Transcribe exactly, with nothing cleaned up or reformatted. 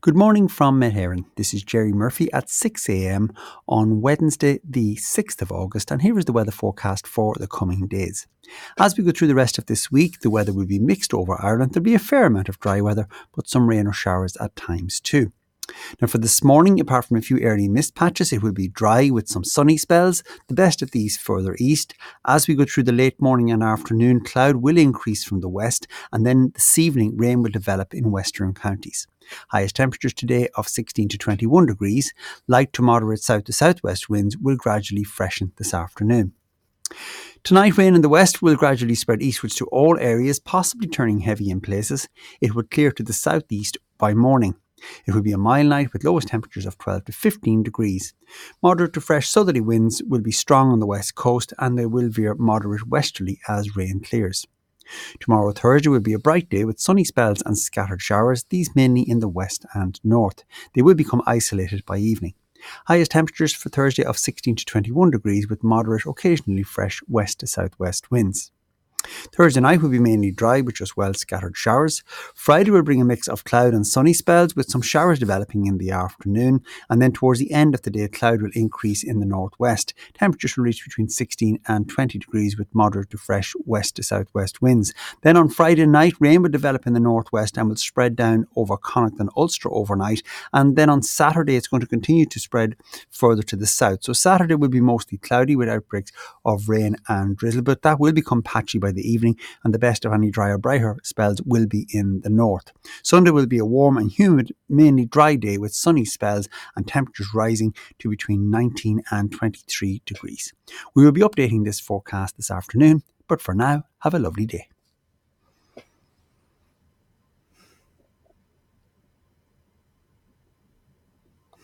Good morning from Medheron. This is Jerry Murphy at six a.m. on Wednesday the sixth of August, and here is the weather forecast for the coming days. As we go through the rest of this week, the weather will be mixed over Ireland. There'll be a fair amount of dry weather, but some rain or showers at times too. Now for this morning, apart from a few early mist patches, it will be dry with some sunny spells, the best of these further east. As we go through the late morning and afternoon, cloud will increase from the west, and then this evening rain will develop in western counties. Highest temperatures today of sixteen to twenty-one degrees. Light to moderate south to southwest winds will gradually freshen this afternoon. Tonight, rain in the west will gradually spread eastwards to all areas, possibly turning heavy in places. It will clear to the southeast by morning. It will be a mild night with lowest temperatures of twelve to fifteen degrees. Moderate to fresh southerly winds will be strong on the west coast, and they will veer moderate westerly as rain clears. Tomorrow, Thursday, will be a bright day with sunny spells and scattered showers, these mainly in the west and north. They will become isolated by evening. Highest temperatures for Thursday of sixteen to twenty-one degrees with moderate, occasionally fresh west to southwest winds. Thursday night will be mainly dry with just well scattered showers. Friday will bring a mix of cloud and sunny spells with some showers developing in the afternoon, and then towards the end of the day cloud will increase in the northwest. Temperatures will reach between sixteen and twenty degrees with moderate to fresh west to southwest winds. Then on Friday night rain will develop in the northwest and will spread down over Connacht and Ulster overnight, and then on Saturday it's going to continue to spread further to the south. So Saturday will be mostly cloudy with outbreaks of rain and drizzle, but that will become patchy by the evening, and the best of any drier, brighter spells will be in the north. Sunday will be a warm and humid, mainly dry day with sunny spells and temperatures rising to between nineteen and twenty-three degrees. We will be updating this forecast this afternoon, but for now, have a lovely day.